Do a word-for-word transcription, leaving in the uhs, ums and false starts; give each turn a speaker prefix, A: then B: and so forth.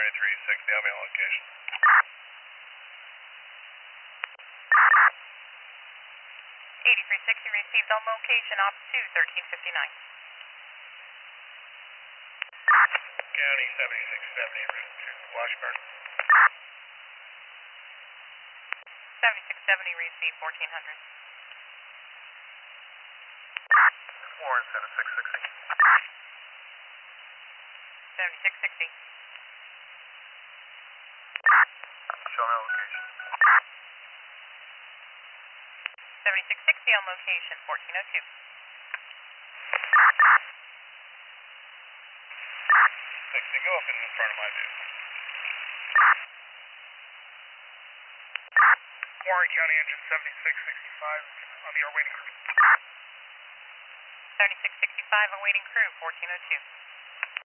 A: seventy-three sixty, I'll be on location.
B: eighty-three sixty received on location, ops two, thirteen fifty-nine.
A: County seventy-six seventy, route to Washburn.
B: seventy-six seventy received, fourteen hundred.
A: Warren seventy-six sixty.
B: seventy-six sixty.
A: Show me location.
B: seventy-six sixty on location, fourteen oh two.
A: sixty, go up in front of my vehicle. Warren County engine seventy-six sixty-five on the awaiting crew.
B: seventy-six sixty-five awaiting crew, fourteen oh two.